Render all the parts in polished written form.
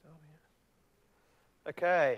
Okay.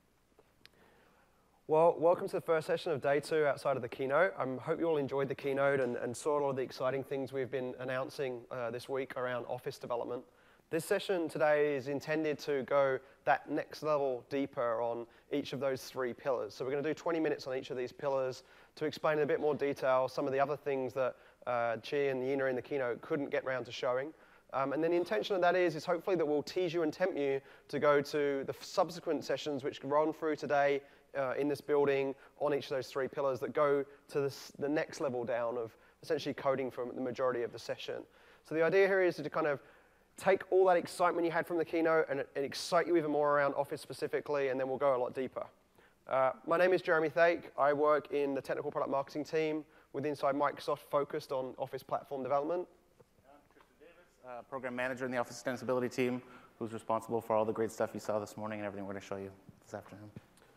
Well, welcome to the first session of day 2 outside of the keynote. I hope you all enjoyed the keynote and saw a lot of the exciting things we've been announcing this week around Office development. This session today is intended to go that next level deeper on each of those 3 pillars. So we're going to do 20 minutes on each of these pillars to explain in a bit more detail some of the other things that Chi and Yina in the keynote couldn't get around to showing. And then the intention of that is hopefully that we'll tease you and tempt you to go to the subsequent sessions which run through today in this building on each of those 3 pillars that go to the next level down of essentially coding for the majority of the session. So the idea here is to kind of take all that excitement you had from the keynote and excite you even more around Office specifically, and then we'll go a lot deeper. My name is Jeremy Thake. I work in the technical product marketing team inside Microsoft focused on Office platform development. I'm Tristan Davis, program manager in the Office Extensibility team, who's responsible for all the great stuff you saw this morning and everything we're going to show you this afternoon.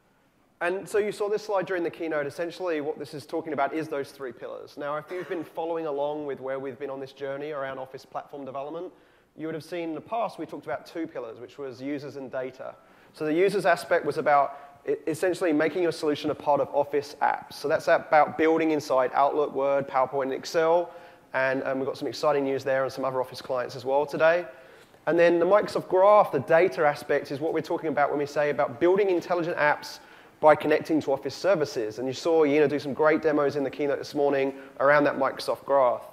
And so you saw this slide during the keynote. Essentially, what this is talking about is those 3 pillars. Now, if you've been following along with where we've been on this journey around Office platform development, you would have seen in the past we talked about 2 pillars, which was users and data. So the users aspect was about essentially making your solution a part of Office apps. So that's about building inside Outlook, Word, PowerPoint, and Excel. And we've got some exciting news there and some other Office clients as well today. And then the Microsoft Graph, the data aspect, is what we're talking about when we say about building intelligent apps by connecting to Office services. And you saw Yina do some great demos in the keynote this morning around that Microsoft Graph.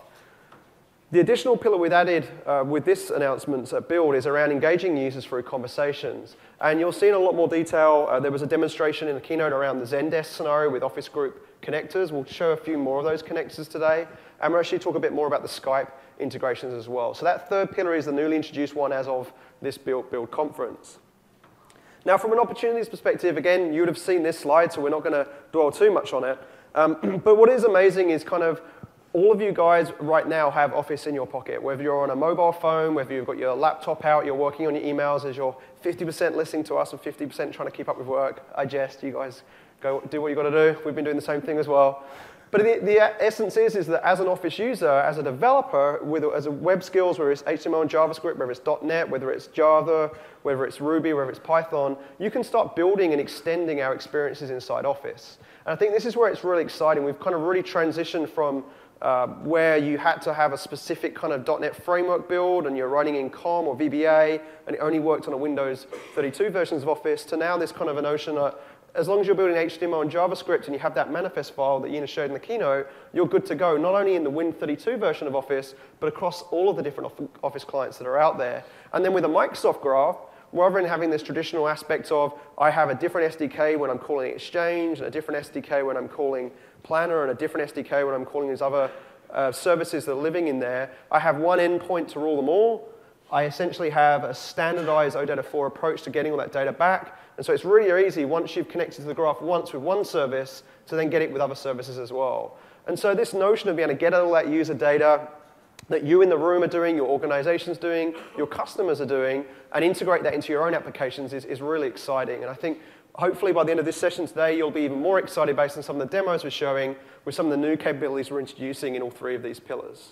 The additional pillar we've added with this announcement build is around engaging users through conversations. And you'll see in a lot more detail, there was a demonstration in the keynote around the Zendesk scenario with Office Group connectors. We'll show a few more of those connectors today. And we'll actually talk a bit more about the Skype integrations as well. So that 3rd pillar is the newly introduced one as of this build conference. Now, from an opportunities perspective, again, you would have seen this slide, so we're not going to dwell too much on it. But what is amazing is kind of all of you guys right now have Office in your pocket, whether you're on a mobile phone, whether you've got your laptop out, you're working on your emails as you're 50% listening to us and 50% trying to keep up with work. I jest, you guys go do what you got to do. We've been doing the same thing as well. But the essence is that as an Office user, as a developer, as a web skills, whether it's HTML and JavaScript, whether it's .NET, whether it's Java, whether it's Ruby, whether it's Python, you can start building and extending our experiences inside Office. And I think this is where it's really exciting. We've kind of really transitioned from where you had to have a specific kind of .NET framework build and you're running in COM or VBA and it only worked on a Windows 32 versions of Office to now this kind of a notion that as long as you're building HTML and JavaScript and you have that manifest file that Yina showed in the keynote, you're good to go, not only in the Win32 version of Office, but across all of the different Office clients that are out there. And then with a Microsoft Graph, rather than having this traditional aspect of I have a different SDK when I'm calling Exchange, and a different SDK when I'm calling Planner, and a different SDK when I'm calling these other services that are living in there, I have one endpoint to rule them all. I essentially have a standardized OData 4 approach to getting all that data back. And so it's really easy once you've connected to the graph once with one service to then get it with other services as well. And so this notion of being able to get all that user data that you in the room are doing, your organization's doing, your customers are doing, and integrate that into your own applications is really exciting. And I think hopefully by the end of this session today, you'll be even more excited based on some of the demos we're showing with some of the new capabilities we're introducing in all 3 of these pillars.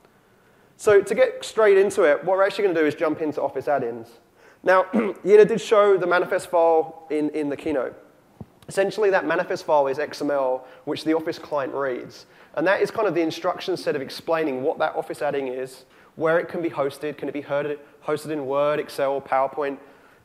So to get straight into it, what we're actually going to do is jump into Office add-ins. Now, Yina did show the manifest file in the keynote. Essentially, that manifest file is XML, which the Office client reads. And that is kind of the instruction set of explaining what that Office add-in is, where it can be hosted. Can it be hosted in Word, Excel, PowerPoint,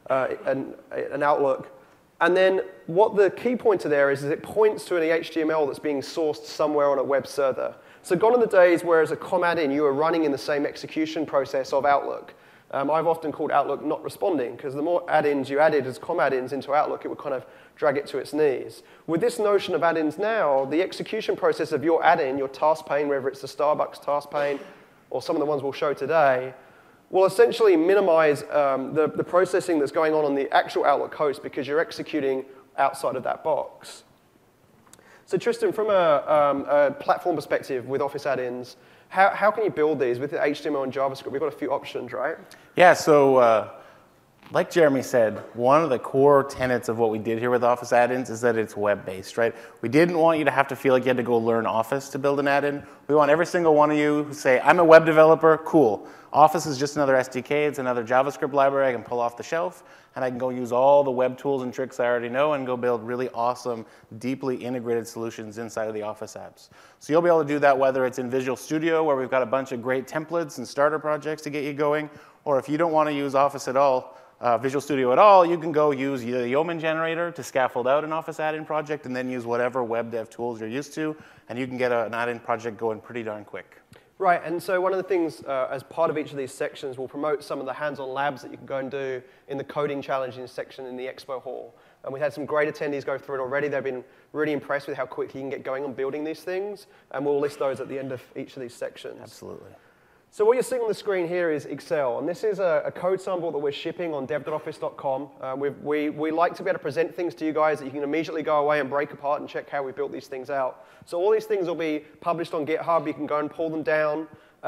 and Outlook? And then what the key pointer there is it points to an HTML that's being sourced somewhere on a web server. So gone are the days where as a COM add-in, you are running in the same execution process of Outlook. I've often called Outlook not responding, because the more add-ins you added as COM add-ins into Outlook, it would kind of drag it to its knees. With this notion of add-ins now, the execution process of your add-in, your task pane, whether it's the Starbucks task pane or some of the ones we'll show today, will essentially minimize the processing that's going on the actual Outlook host because you're executing outside of that box. So Tristan, from a platform perspective with Office add-ins, how can you build these with HTML and JavaScript? We've got a few options, right? Yeah, so Like Jeremy said, one of the core tenets of what we did here with Office add-ins is that it's web-based, right? We didn't want you to have to feel like you had to go learn Office to build an add-in. We want every single one of you who say, I'm a web developer, cool. Office is just another SDK, it's another JavaScript library I can pull off the shelf, and I can go use all the web tools and tricks I already know and go build really awesome, deeply integrated solutions inside of the Office apps. So you'll be able to do that whether it's in Visual Studio, where we've got a bunch of great templates and starter projects to get you going, or if you don't want to use Office at all, Visual Studio at all, you can go use the Yeoman generator to scaffold out an Office add-in project and then use whatever web dev tools you're used to, and you can get an add-in project going pretty darn quick. Right, and so one of the things as part of each of these sections, we'll promote some of the hands-on labs that you can go and do in the coding challenging section in the expo hall. And we've had some great attendees go through it already. They've been really impressed with how quickly you can get going on building these things, and we'll list those at the end of each of these sections. Absolutely. So what you're seeing on the screen here is Excel, and this is a code sample that we're shipping on dev.office.com. We like to be able to present things to you guys that you can immediately go away and break apart and check how we built these things out. So all these things will be published on GitHub. You can go and pull them down.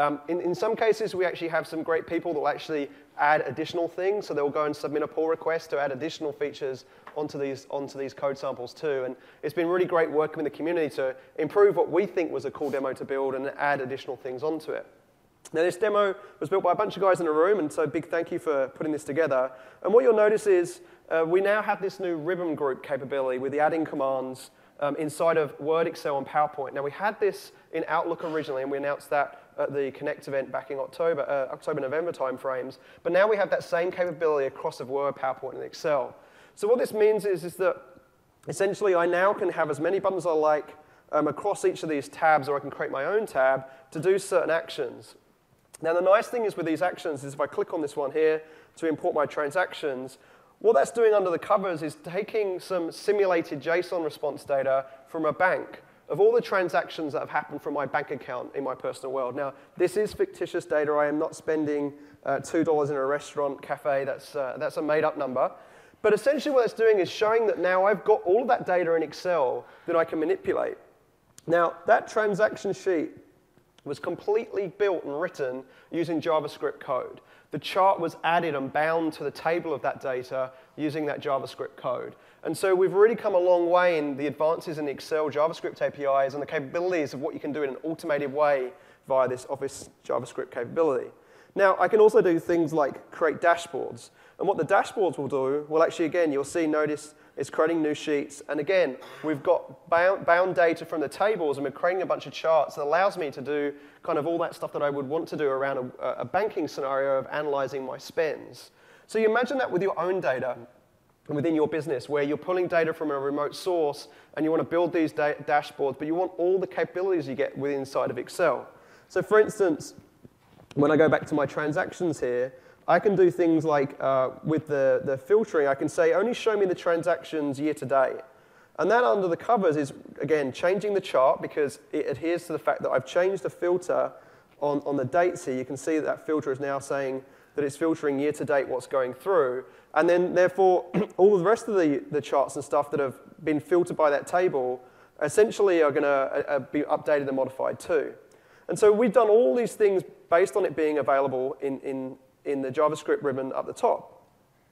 In some cases, we actually have some great people that will actually add additional things, so they'll go and submit a pull request to add additional features onto these code samples too. And it's been really great working with the community to improve what we think was a cool demo to build and add additional things onto it. Now, this demo was built by a bunch of guys in a room, and so big thank you for putting this together. And what you'll notice is we now have this new ribbon group capability with the add-in commands inside of Word, Excel, and PowerPoint. Now, we had this in Outlook originally, and we announced that at the Connect event back in October-November timeframes. But now we have that same capability across of Word, PowerPoint, and Excel. So what this means is that essentially I now can have as many buttons as I like across each of these tabs, or I can create my own tab to do certain actions. Now, the nice thing is with these actions is if I click on this one here to import my transactions, what that's doing under the covers is taking some simulated JSON response data from a bank of all the transactions that have happened from my bank account in my personal world. Now, this is fictitious data. I am not spending $2 in a restaurant cafe. That's a made-up number. But essentially what it's doing is showing that now I've got all of that data in Excel that I can manipulate. Now, that transaction sheet was completely built and written using JavaScript code. The chart was added and bound to the table of that data using that JavaScript code. And so we've really come a long way in the advances in the Excel JavaScript APIs and the capabilities of what you can do in an automated way via this Office JavaScript capability. Now, I can also do things like create dashboards. And what the dashboards will do, well, actually, again, you'll see, notice, it's creating new sheets. And again, we've got bound data from the tables, and we're creating a bunch of charts that allows me to do kind of all that stuff that I would want to do around a banking scenario of analyzing my spends. So you imagine that with your own data and within your business, where you're pulling data from a remote source, and you want to build these dashboards, but you want all the capabilities you get within inside of Excel. So for instance, when I go back to my transactions here, I can do things like with the filtering, I can say, only show me the transactions year to date. And that under the covers is, again, changing the chart because it adheres to the fact that I've changed the filter on the dates here. You can see that filter is now saying that it's filtering year to date what's going through. And then, therefore, all the rest of the charts and stuff that have been filtered by that table essentially are going to be updated and modified too. And so we've done all these things based on it being available in the JavaScript ribbon up the top.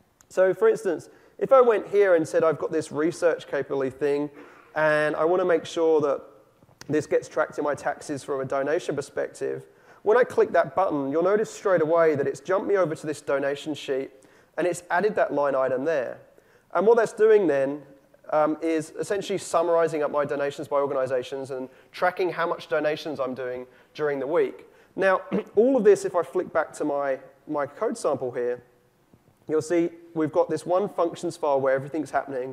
So for instance, if I went here and said I've got this research capability thing, and I want to make sure that this gets tracked in my taxes from a donation perspective, when I click that button, you'll notice straight away that it's jumped me over to this donation sheet, and it's added that line item there. And what that's doing then is essentially summarizing up my donations by organizations and tracking how much donations I'm doing during the week. Now, all of this, if I flick back to my code sample here, you'll see we've got this one functions file where everything's happening.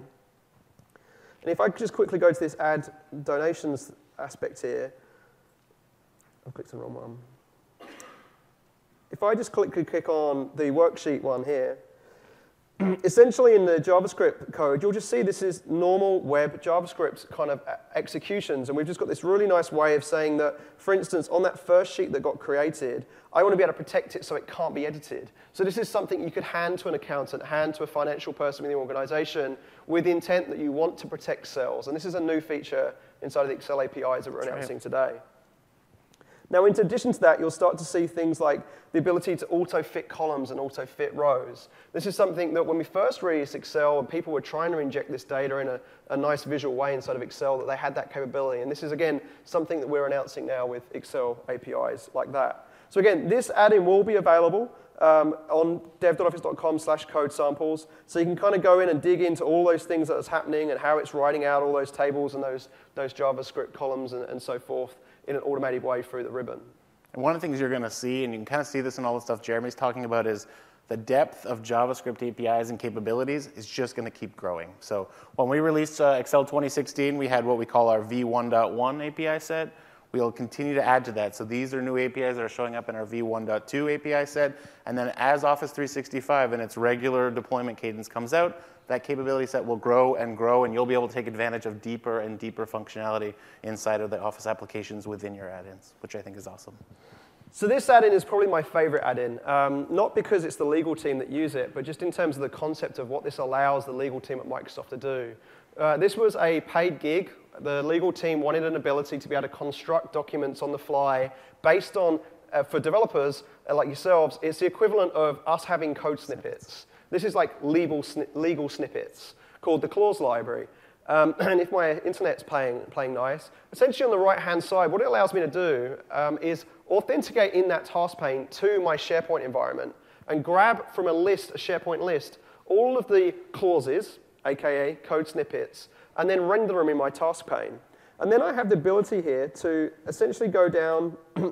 And if I just quickly go to this add donations aspect here, I've clicked on the wrong one. If I just click on the worksheet one here, essentially in the JavaScript code, you'll just see this is normal web JavaScript kind of executions. And we've just got this really nice way of saying that, for instance, on that first sheet that got created, I want to be able to protect it so it can't be edited. So this is something you could hand to an accountant, hand to a financial person within the organization with the intent that you want to protect cells. And this is a new feature inside of the Excel APIs that we're announcing today. Now, in addition to that, you'll start to see things like the ability to auto-fit columns and auto-fit rows. This is something that when we first released Excel, and people were trying to inject this data in a nice visual way inside of Excel, that they had that capability. And this is, again, something that we're announcing now with Excel APIs like that. So again, this add-in will be available on dev.office.com/code samples. So you can kind of go in and dig into all those things that is happening and how it's writing out all those tables and those JavaScript columns and so forth in an automated way through the ribbon. And one of the things you're going to see, and you can kind of see this in all the stuff Jeremy's talking about, is the depth of JavaScript APIs and capabilities is just going to keep growing. So when we released Excel 2016, we had what we call our v1.1 API set. We'll continue to add to that. So these are new APIs that are showing up in our v1.2 API set. And then as Office 365 and its regular deployment cadence comes out, that capability set will grow, and you'll be able to take advantage of deeper and deeper functionality inside of the Office applications within your add-ins, which I think is awesome. So this add-in is probably my favorite add-in, not because it's the legal team that use it, but just in terms of the concept of what this allows the legal team at Microsoft to do. This was a paid gig. The legal team wanted an ability to be able to construct documents on the fly based on, for developers like yourselves, it's the equivalent of us having code snippets. This is like legal snippets called the clause library. And if my internet's playing nice, essentially on the right-hand side, what it allows me to do is authenticate in that task pane to my SharePoint environment and grab from a SharePoint list, all of the clauses, aka code snippets, and then render them in my task pane. And then I have the ability here to essentially go down on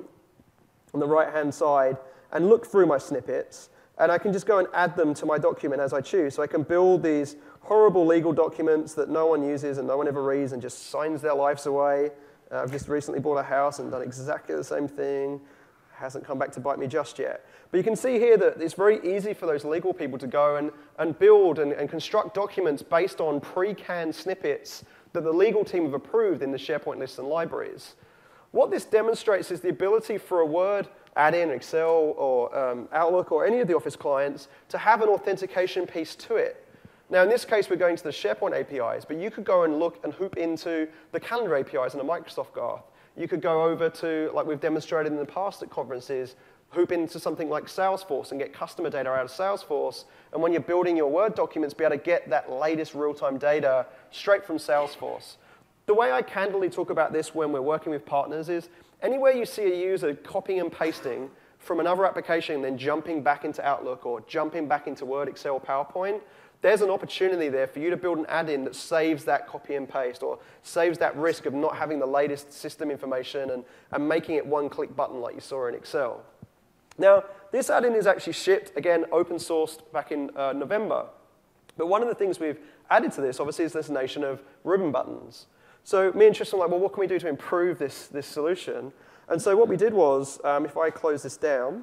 the right-hand side and look through my snippets, and I can just go and add them to my document as I choose. So I can build these horrible legal documents that no one uses and no one ever reads and just signs their lives away. I've just recently bought a house and done exactly the same thing. Hasn't come back to bite me just yet. But you can see here that it's very easy for those legal people to go and build and construct documents based on pre-canned snippets that the legal team have approved in the SharePoint lists and libraries. What this demonstrates is the ability for a Word add-in, Excel, or Outlook, or any of the Office clients to have an authentication piece to it. Now, in this case, we're going to the SharePoint APIs, but you could go and look and hoop into the Calendar APIs in a Microsoft Graph. You could go over to, like we've demonstrated in the past at conferences, hoop into something like Salesforce and get customer data out of Salesforce. And when you're building your Word documents, be able to get that latest real-time data straight from Salesforce. The way I candidly talk about this when we're working with partners is anywhere you see a user copying and pasting from another application and then jumping back into Outlook or jumping back into Word, Excel, PowerPoint, there's an opportunity there for you to build an add-in that saves that copy and paste or saves that risk of not having the latest system information and making it one-click button like you saw in Excel. Now, this add-in is actually shipped, again, open-sourced back in November. But one of the things we've added to this, obviously, is this notion of ribbon buttons. So me and Tristan were like, well, what can we do to improve this solution? And so what we did was, if I close this down,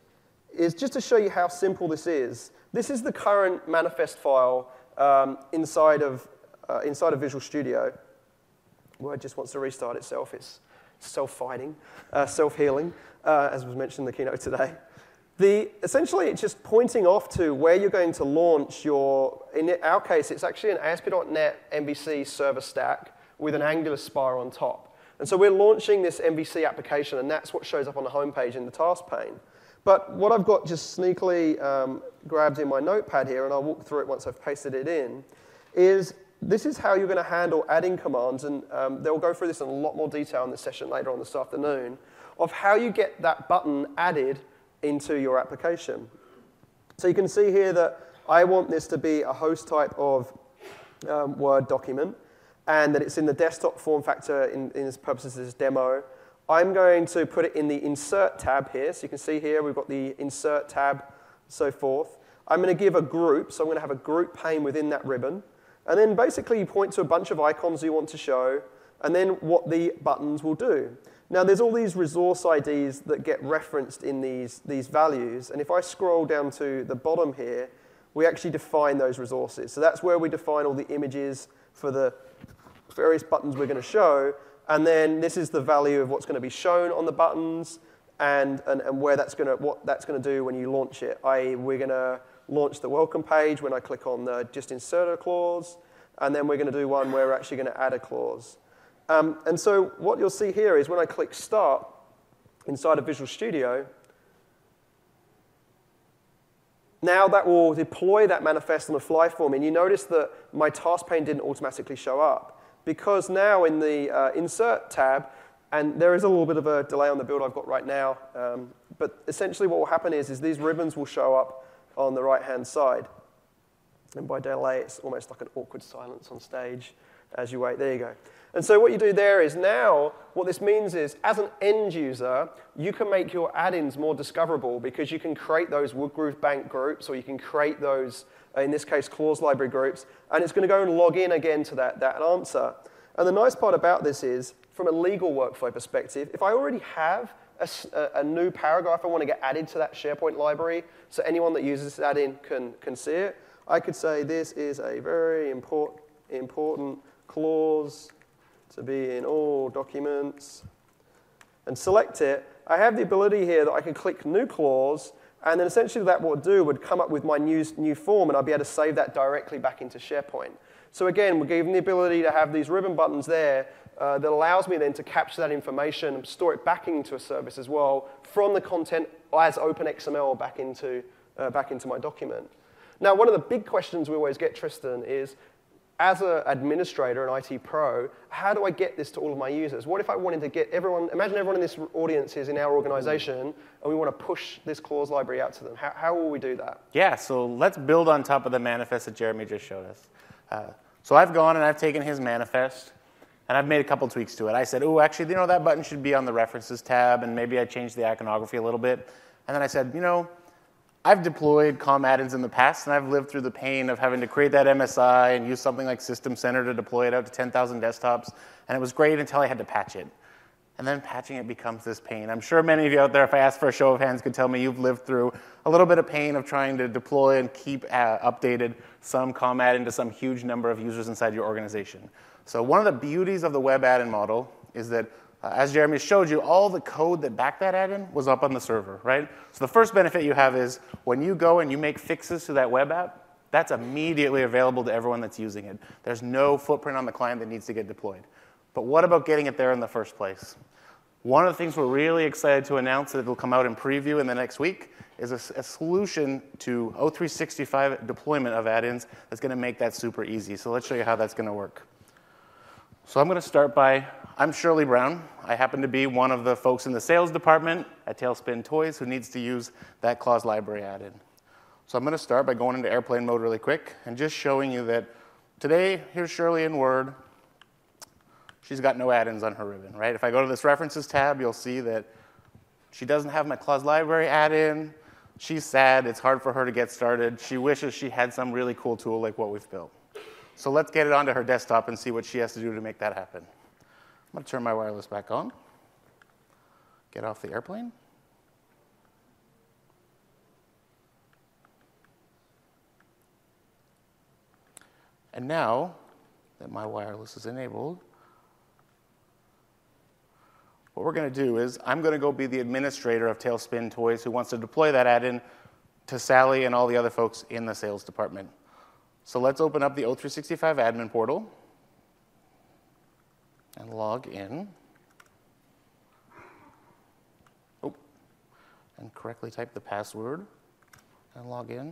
is just to show you how simple this is. This is the current manifest file inside of Visual Studio. Word just wants to restart itself. It's self-fighting, self-healing, as was mentioned in the keynote today. Essentially, it's just pointing off to where you're going to launch your, in our case, it's actually an ASP.NET MVC server stack with an Angular spire on top. And so we're launching this MVC application, and that's what shows up on the homepage in the task pane. But what I've got just sneakily grabbed in my notepad here, and I'll walk through it once I've pasted it in, is this is how you're going to handle adding commands, and they'll go through this in a lot more detail in the session later on this afternoon, of how you get that button added into your application. So you can see here that I want this to be a host type of Word document, and that it's in the desktop form factor in its purposes as demo. I'm going to put it in the Insert tab here. So you can see here we've got the Insert tab, so forth. I'm going to give a group, so I'm going to have a group pane within that ribbon. And then basically you point to a bunch of icons you want to show, and then what the buttons will do. Now there's all these resource IDs that get referenced in these values, and if I scroll down to the bottom here, we actually define those resources. So that's where we define all the images for the various buttons we're going to show, and then this is the value of what's going to be shown on the buttons and where what that's going to do when you launch it. i.e., we're going to launch the welcome page when I click on the just insert a clause, and then we're going to do one where we're actually going to add a clause. And so what you'll see here is when I click start, inside of Visual Studio, now that will deploy that manifest on the fly for me. And you notice that my task pane didn't automatically show up. Because now in the Insert tab, and there is a little bit of a delay on the build I've got right now, but essentially what will happen is these ribbons will show up on the right-hand side. And by delay, it's almost like an awkward silence on stage as you wait. There you go. And so what you do there is now, what this means is, as an end user, you can make your add-ins more discoverable because you can create those Woodgroove Bank groups, or you can create those, in this case, clause library groups, and it's going to go and log in again to that answer. And the nice part about this is, from a legal workflow perspective, if I already have a new paragraph I want to get added to that SharePoint library, so anyone that uses this add-in can see it, I could say this is a very important clause to be in all documents, and select it. I have the ability here that I can click New Clause, and then essentially that would come up with my new form, and I'll be able to save that directly back into SharePoint. So again, we're given the ability to have these ribbon buttons there that allows me then to capture that information and store it back into a service as well from the content as OpenXML back into my document. Now, one of the big questions we always get, Tristan, is, as an administrator, an IT pro, how do I get this to all of my users? What if I wanted to get everyone, imagine everyone in this audience is in our organization, and we want to push this clause library out to them. How will we do that? Yeah, so let's build on top of the manifest that Jeremy just showed us. So I've gone and I've taken his manifest, and I've made a couple tweaks to it. I said, oh, actually, that button should be on the References tab, and maybe I changed the iconography a little bit. And then I said, I've deployed COM add-ins in the past, and I've lived through the pain of having to create that MSI and use something like System Center to deploy it out to 10,000 desktops. And it was great until I had to patch it. And then patching it becomes this pain. I'm sure many of you out there, if I asked for a show of hands, could tell me you've lived through a little bit of pain of trying to deploy and keep updated some COM add-in to some huge number of users inside your organization. So one of the beauties of the web add-in model is that as Jeremy showed you, all the code that backed that add-in was up on the server, right? So the first benefit you have is when you go and you make fixes to that web app, that's immediately available to everyone that's using it. There's no footprint on the client that needs to get deployed. But what about getting it there in the first place? One of the things we're really excited to announce that will come out in preview in the next week is a solution to O365 deployment of add-ins that's going to make that super easy. So let's show you how that's going to work. So I'm going to start by, I'm Shirley Brown. I happen to be one of the folks in the sales department at Tailspin Toys who needs to use that clause library add-in. So I'm going to start by going into airplane mode really quick and just showing you that today, here's Shirley in Word. She's got no add-ins on her ribbon, right? If I go to this References tab, you'll see that she doesn't have my clause library add-in. She's sad. It's hard for her to get started. She wishes she had some really cool tool like what we've built. So let's get it onto her desktop and see what she has to do to make that happen. I'm going to turn my wireless back on, get off the airplane. And now that my wireless is enabled, what we're going to do is I'm going to go be the administrator of Tailspin Toys who wants to deploy that add-in to Sally and all the other folks in the sales department. So let's open up the O365 admin portal and log in. Oh, and correctly type the password and log in.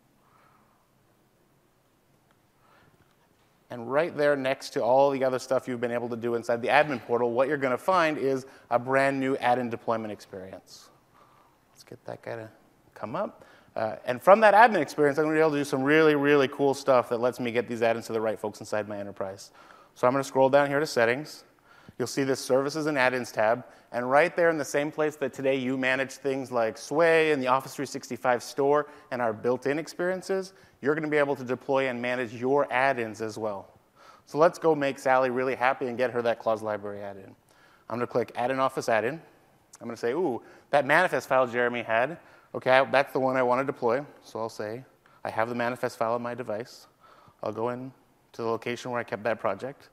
And right there next to all the other stuff you've been able to do inside the admin portal, what you're going to find is a brand new add-in deployment experience. Let's get that guy to come up. And from that admin experience, I'm going to be able to do some really, really cool stuff that lets me get these add-ins to the right folks inside my enterprise. So I'm going to scroll down here to Settings. You'll see this Services and Add-ins tab. And right there in the same place that today you manage things like Sway and the Office 365 store and our built-in experiences, you're going to be able to deploy and manage your add-ins as well. So let's go make Sally really happy and get her that clause library add-in. I'm going to click Add an Office add-in. I'm going to say, ooh, that manifest file Jeremy had, okay, that's the one I want to deploy. So I'll say, I have the manifest file on my device. I'll go in to the location where I kept that project.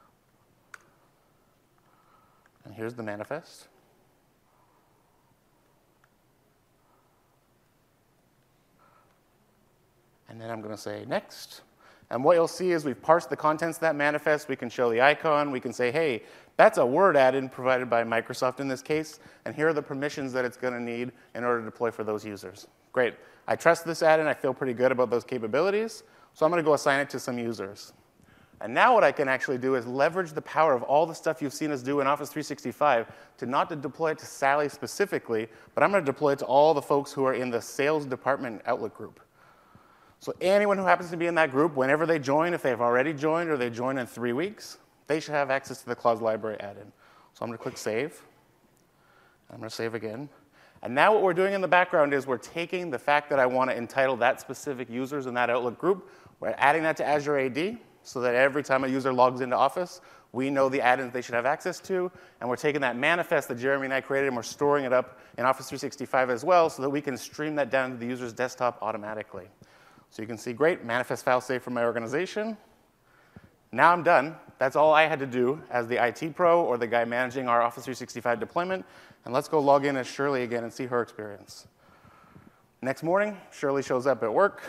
And here's the manifest. And then I'm going to say next. And what you'll see is we've parsed the contents of that manifest. We can show the icon. We can say, hey, that's a Word add-in provided by Microsoft in this case, and here are the permissions that it's going to need in order to deploy for those users. Great. I trust this add-in. I feel pretty good about those capabilities, so I'm going to go assign it to some users. And now what I can actually do is leverage the power of all the stuff you've seen us do in Office 365 to not to deploy it to Sally specifically, but I'm going to deploy it to all the folks who are in the sales department Outlook group. So anyone who happens to be in that group, whenever they join, if they've already joined or they join in 3 weeks, they should have access to the Clause Library add-in. So I'm going to click Save. I'm going to save again. And now what we're doing in the background is we're taking the fact that I want to entitle that specific users in that Outlook group, we're adding that to Azure AD so that every time a user logs into Office, we know the add-ins they should have access to, and we're taking that manifest that Jeremy and I created and we're storing it up in Office 365 as well so that we can stream that down to the user's desktop automatically. So you can see, great, manifest file saved from my organization. Now I'm done. That's all I had to do as the IT pro or the guy managing our Office 365 deployment. And let's go log in as Shirley again and see her experience. Next morning, Shirley shows up at work.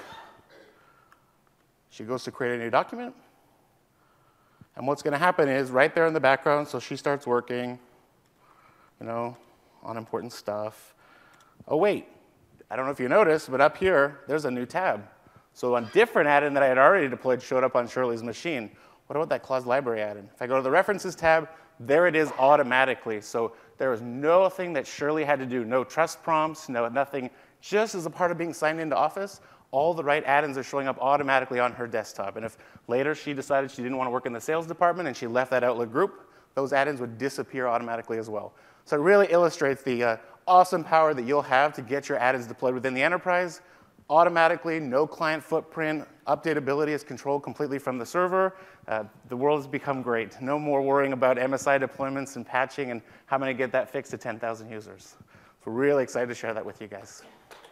She goes to create a new document. And what's going to happen is right there in the background, so she starts working, on important stuff. Oh, wait. I don't know if you noticed, but up here, there's a new tab. So a different add-in that I had already deployed showed up on Shirley's machine. What about that Clause Library add-in? If I go to the References tab, there it is automatically. So there was nothing that Shirley had to do, no trust prompts, nothing. Just as a part of being signed into Office, all the right add-ins are showing up automatically on her desktop. And if later she decided she didn't want to work in the sales department and she left that Outlook group, those add-ins would disappear automatically as well. So it really illustrates the awesome power that you'll have to get your add-ins deployed within the enterprise. Automatically, no client footprint, updatability is controlled completely from the server. The world has become great. No more worrying about MSI deployments and patching and how am I going to get that fixed to 10,000 users. So we're really excited to share that with you guys.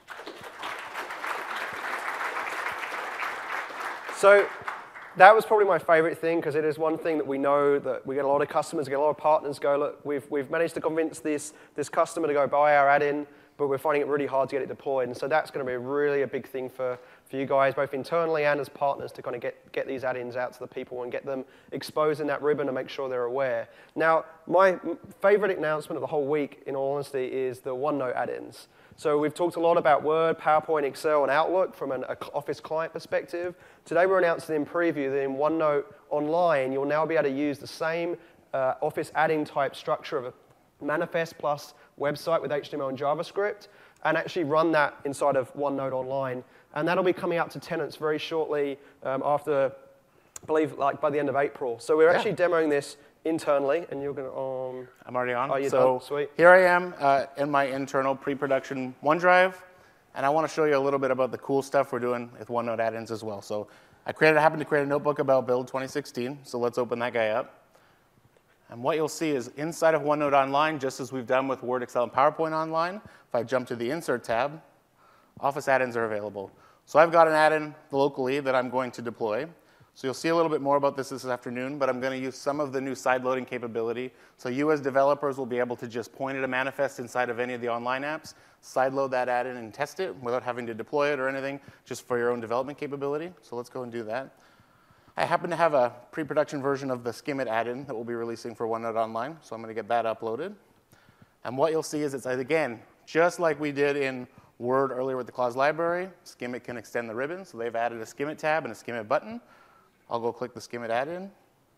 So that was probably my favorite thing because it is one thing that we know that we get a lot of customers, we get a lot of partners go, look, we've managed to convince this customer to go buy our add-in, but we're finding it really hard to get it deployed. And so that's going to be really a big thing for you guys, both internally and as partners, to kind of get these add-ins out to the people and get them exposed in that ribbon and make sure they're aware. Now, my favorite announcement of the whole week, in all honesty, is the OneNote add-ins. So we've talked a lot about Word, PowerPoint, Excel, and Outlook from an Office client perspective. Today we're announcing in preview that in OneNote Online, you'll now be able to use the same Office add-in type structure of a manifest plus website with HTML and JavaScript, and actually run that inside of OneNote Online. And that'll be coming out to tenants very shortly after, I believe, like by the end of April. So we're actually demoing this internally, and you're going to I'm already on. Oh, you're so done? Sweet. Here I am in my internal pre-production OneDrive, and I want to show you a little bit about the cool stuff we're doing with OneNote add-ins as well. So I happened to create a notebook about Build 2016, so let's open that guy up. And what you'll see is inside of OneNote Online, just as we've done with Word, Excel, and PowerPoint Online, if I jump to the Insert tab, Office add-ins are available. So I've got an add-in locally that I'm going to deploy. So you'll see a little bit more about this afternoon, but I'm going to use some of the new side-loading capability. So you as developers will be able to just point at a manifest inside of any of the online apps, side-load that add-in and test it without having to deploy it or anything, just for your own development capability. So let's go and do that. I happen to have a pre-production version of the Skimit add-in that we'll be releasing for OneNote Online, so I'm going to get that uploaded. And what you'll see is it's, again, just like we did in Word earlier with the Clause Library, Skimit can extend the ribbon, so they've added a Skimit tab and a Skimit button. I'll go click the Skimit add-in,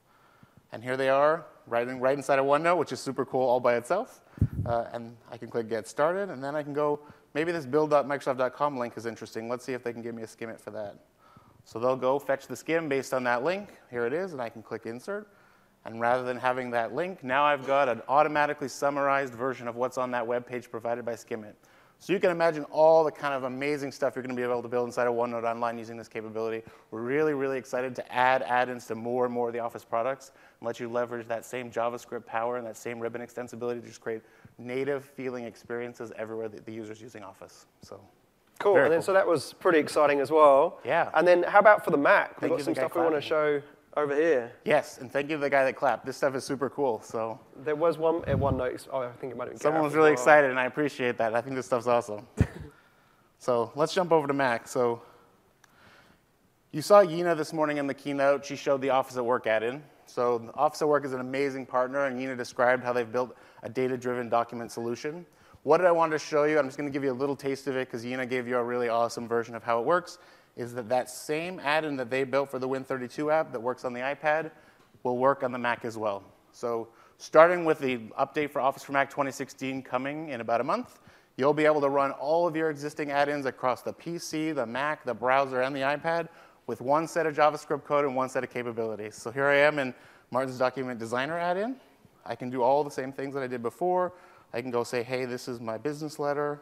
and here they are, right inside of OneNote, which is super cool all by itself. And I can click Get Started, and then I can go, maybe this build.microsoft.com link is interesting. Let's see if they can give me a Skimit for that. So they'll go fetch the skim based on that link. Here it is, and I can click Insert. And rather than having that link, now I've got an automatically summarized version of what's on that web page provided by Skimit. So you can imagine all the kind of amazing stuff you're going to be able to build inside of OneNote Online using this capability. We're really, really excited to add add-ins to more and more of the Office products and let you leverage that same JavaScript power and that same ribbon extensibility to just create native feeling experiences everywhere that the user's using Office. So. Cool, and then so that was pretty exciting as well. Yeah. And then how about for the Mac? We've got some stuff we want to show over here. Yes, and thank you to the guy that clapped. This stuff is super cool. So there was one at OneNote. Oh, I think it might have been someone was really excited, and I appreciate that. I think this stuff's awesome. So let's jump over to Mac. So You saw Yina this morning in the keynote. She showed the Office at Work add-in. So Office at Work is an amazing partner, and Yina described how they've built a data-driven document solution. What did I want to show you? I'm just going to give you a little taste of it because Yina gave you a really awesome version of how it works, is that same add-in that they built for the Win32 app that works on the iPad will work on the Mac as well. So starting with the update for Office for Mac 2016 coming in about a month, you'll be able to run all of your existing add-ins across the PC, the Mac, the browser, and the iPad with one set of JavaScript code and one set of capabilities. So here I am in Martin's Document Designer add-in. I can do all the same things that I did before. I can go say, hey, this is my business letter.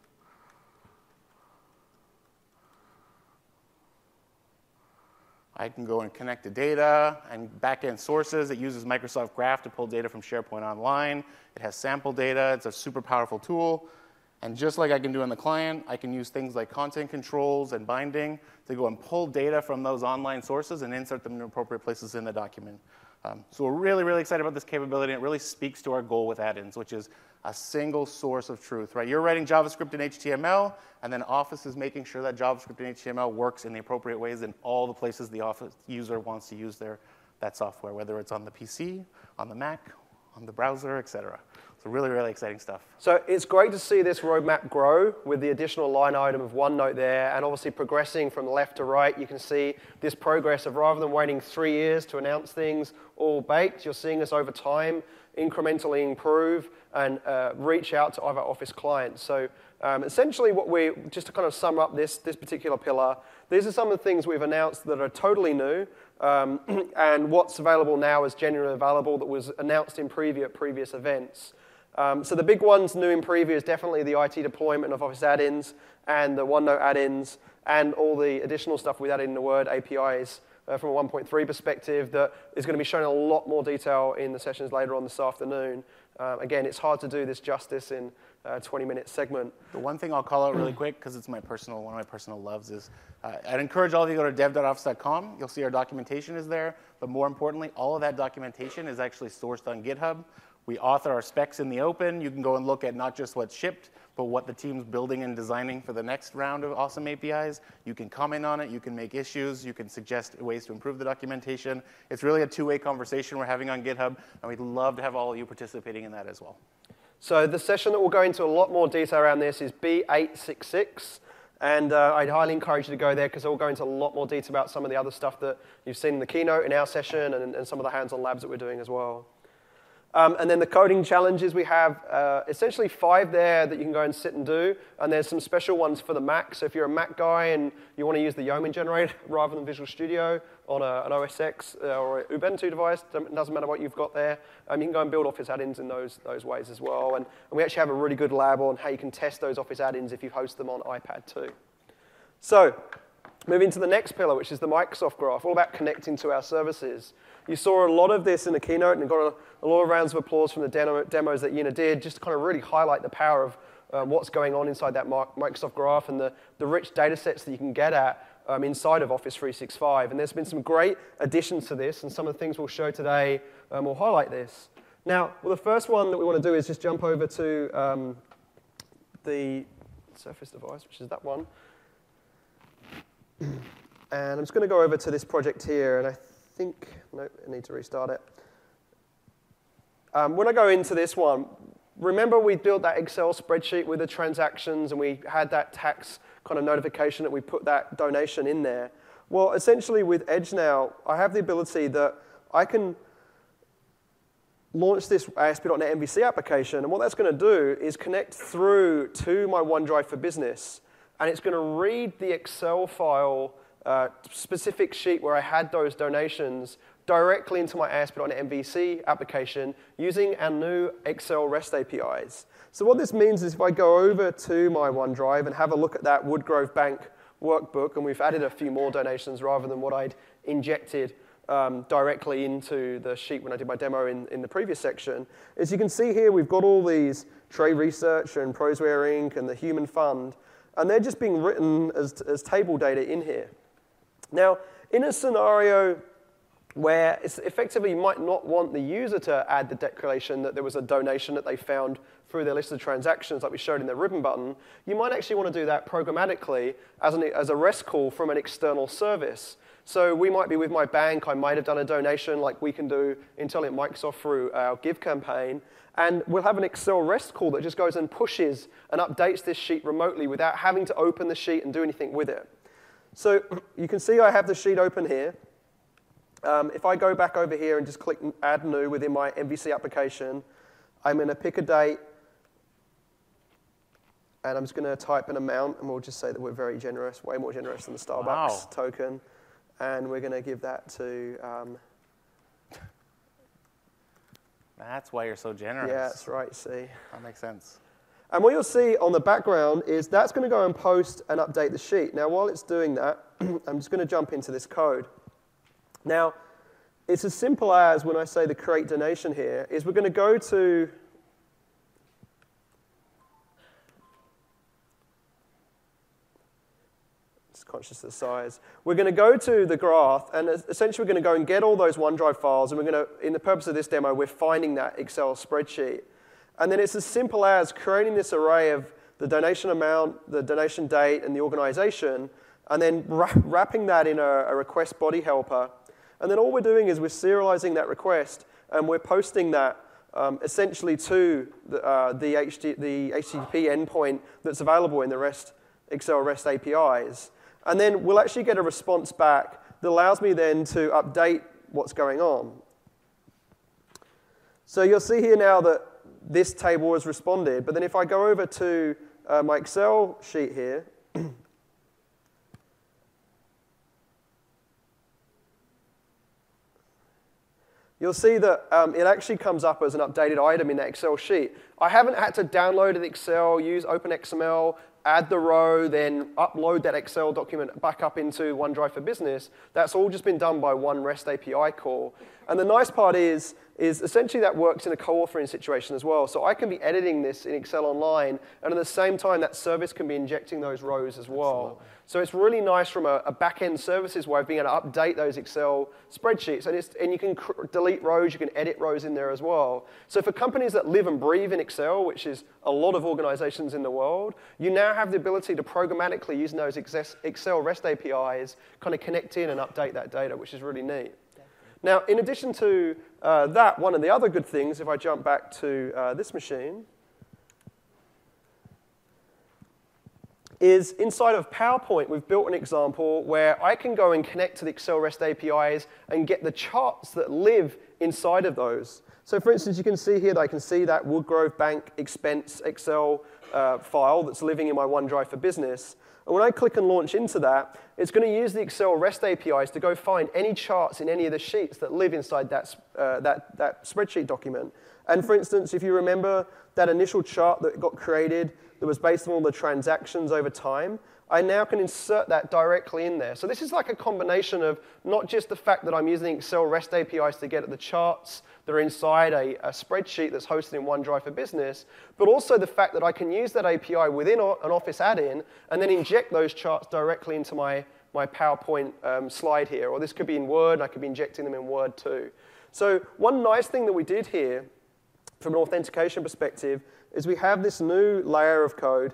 I can go and connect to data and backend sources. It uses Microsoft Graph to pull data from SharePoint Online. It has sample data. It's a super powerful tool. And just like I can do in the client, I can use things like content controls and binding to go and pull data from those online sources and insert them in appropriate places in the document. So we're really, really excited about this capability. And it really speaks to our goal with add-ins, which is a single source of truth, right? You're writing JavaScript and HTML, and then Office is making sure that JavaScript and HTML works in the appropriate ways in all the places the Office user wants to use that software, whether it's on the PC, on the Mac, on the browser, et cetera. So really, really exciting stuff. So it's great to see this roadmap grow with the additional line item of OneNote there, and obviously progressing from left to right. You can see this progress of rather than waiting 3 years to announce things all baked, you're seeing us over time incrementally improve and reach out to other Office clients. So essentially just to kind of sum up this particular pillar, these are some of the things we've announced that are totally new, and what's available now is genuinely available that was announced in previous events. So the big ones new in preview is definitely the IT deployment of Office add-ins and the OneNote add-ins and all the additional stuff we added in the Word APIs from a 1.3 perspective that is going to be shown in a lot more detail in the sessions later on this afternoon. Again, it's hard to do this justice in a 20-minute segment. The one thing I'll call out really quick, because it's one of my personal loves, is I'd encourage all of you to go to dev.office.com. You'll see our documentation is there. But more importantly, all of that documentation is actually sourced on GitHub. We author our specs in the open. You can go and look at not just what's shipped, but what the team's building and designing for the next round of awesome APIs. You can comment on it. You can make issues. You can suggest ways to improve the documentation. It's really a two-way conversation we're having on GitHub, and we'd love to have all of you participating in that as well. So the session that will go into a lot more detail around this is B866. And I'd highly encourage you to go there because it will go into a lot more detail about some of the other stuff that you've seen in the keynote, in our session, and some of the hands-on labs that we're doing as well. And then the coding challenges, we have essentially 5 there that you can go and sit and do. And there's some special ones for the Mac. So if you're a Mac guy and you want to use the Yeoman generator rather than Visual Studio on an OS X or an Ubuntu device, it doesn't matter what you've got there. You can go and build Office add-ins in those ways as well. And we actually have a really good lab on how you can test those Office add-ins if you host them on iPad too. So moving to the next pillar, which is the Microsoft Graph, all about connecting to our services. You saw a lot of this in the keynote and got a lot of rounds of applause from the demos that Yina did, just to kind of really highlight the power of what's going on inside that Microsoft Graph and the rich data sets that you can get at inside of Office 365. And there's been some great additions to this, and some of the things we'll show today will highlight this. Now, the first one that we want to do is just jump over to the Surface device, which is that one. And I'm just going to go over to this project here, and I need to restart it. When I go into this one, remember we built that Excel spreadsheet with the transactions, and we had that tax kind of notification that we put that donation in there. Well, essentially with Edge now, I have the ability that I can launch this ASP.NET MVC application, and what that's going to do is connect through to my OneDrive for Business, and it's going to read the Excel file specific sheet where I had those donations directly into my ASP.NET MVC application using our new Excel REST APIs. So what this means is if I go over to my OneDrive and have a look at that Woodgrove Bank workbook, and we've added a few more donations rather than what I'd injected directly into the sheet when I did my demo in the previous section, as you can see here, we've got all these Trade Research and Prosware Inc. and the Human Fund, and they're just being written as table data in here. Now, in a scenario where it's effectively you might not want the user to add the declaration that there was a donation that they found through their list of transactions like we showed in the ribbon button. You might actually want to do that programmatically as a REST call from an external service. So we might be with my bank, I might have done a donation like we can do internally at Microsoft through our Give campaign, and we'll have an Excel REST call that just goes and pushes and updates this sheet remotely without having to open the sheet and do anything with it. So you can see I have the sheet open here. If I go back over here and just click Add New within my MVC application, I'm going to pick a date, and I'm just going to type an amount, and we'll just say that we're very generous, way more generous than the Starbucks token. And we're going to give that to... That's why you're so generous. Yeah, that's right, you see. That makes sense. And what you'll see on the background is that's going to go and post and update the sheet. Now, while it's doing that, I'm just going to jump into this code. Now, it's as simple as, when I say the create donation here, is we're going to go to... conscious of the size. We're going to go to the graph, and essentially we're going to go and get all those OneDrive files, and we're going to, in the purpose of this demo, we're finding that Excel spreadsheet. And then it's as simple as creating this array of the donation amount, the donation date, and the organization, and then wrapping that in a request body helper. And then all we're doing is we're serializing that request, and we're posting that essentially to the HTTP endpoint that's available in the Excel REST APIs. And then we'll actually get a response back that allows me then to update what's going on. So you'll see here now that this table has responded. But then if I go over to my Excel sheet here, you'll see that it actually comes up as an updated item in that Excel sheet. I haven't had to download an Excel, use OpenXML, add the row, then upload that Excel document back up into OneDrive for Business. That's all just been done by one REST API call. And the nice part is essentially that works in a co-authoring situation as well. So I can be editing this in Excel Online, and at the same time, that service can be injecting those rows as well. Absolutely. So it's really nice from a back-end services way of being able to update those Excel spreadsheets. And you can delete rows, you can edit rows in there as well. So for companies that live and breathe in Excel, which is a lot of organizations in the world, you now have the ability to programmatically, using those Excel REST APIs, kind of connect in and update that data, which is really neat. Now, in addition to that, one of the other good things, if I jump back to this machine, is inside of PowerPoint, we've built an example where I can go and connect to the Excel REST APIs and get the charts that live inside of those. So for instance, you can see here that I can see that Woodgrove Bank expense Excel file that's living in my OneDrive for Business. And when I click and launch into that, it's going to use the Excel REST APIs to go find any charts in any of the sheets that live inside that spreadsheet document. And for instance, if you remember that initial chart that got created that was based on all the transactions over time, I now can insert that directly in there. So this is like a combination of not just the fact that I'm using Excel REST APIs to get at the charts that are inside a spreadsheet that's hosted in OneDrive for Business, but also the fact that I can use that API within an Office add-in and then inject those charts directly into my PowerPoint slide here. Or this could be in Word, and I could be injecting them in Word too. So one nice thing that we did here from an authentication perspective is we have this new layer of code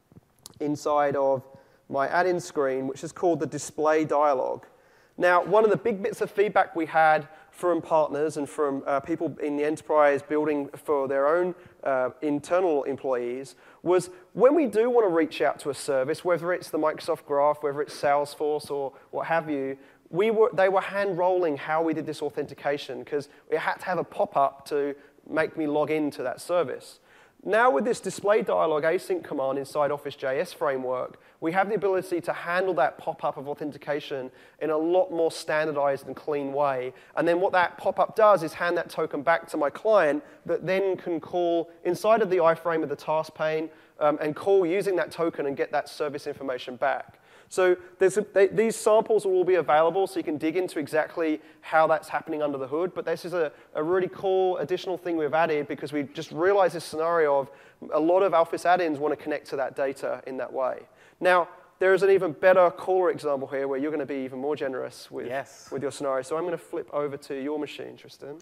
inside of my add-in screen, which is called the display dialog. Now, one of the big bits of feedback we had from partners and from people in the enterprise building for their own internal employees was when we do want to reach out to a service, whether it's the Microsoft Graph, whether it's Salesforce or what have you, they were hand-rolling how we did this authentication because we had to have a pop-up to make me log into that service. Now with this display dialog async command inside Office.js framework, we have the ability to handle that pop-up of authentication in a lot more standardized and clean way. And then what that pop-up does is hand that token back to my client that then can call inside of the iframe of the task pane and call using that token and get that service information back. So these samples will all be available so you can dig into exactly how that's happening under the hood. But this is a really cool additional thing we've added because we just realized this scenario of a lot of Office add-ins want to connect to that data in that way. Now, there is an even better, cooler example here where you're going to be even more generous with, Yes. with your scenario. So I'm going to flip over to your machine, Tristan.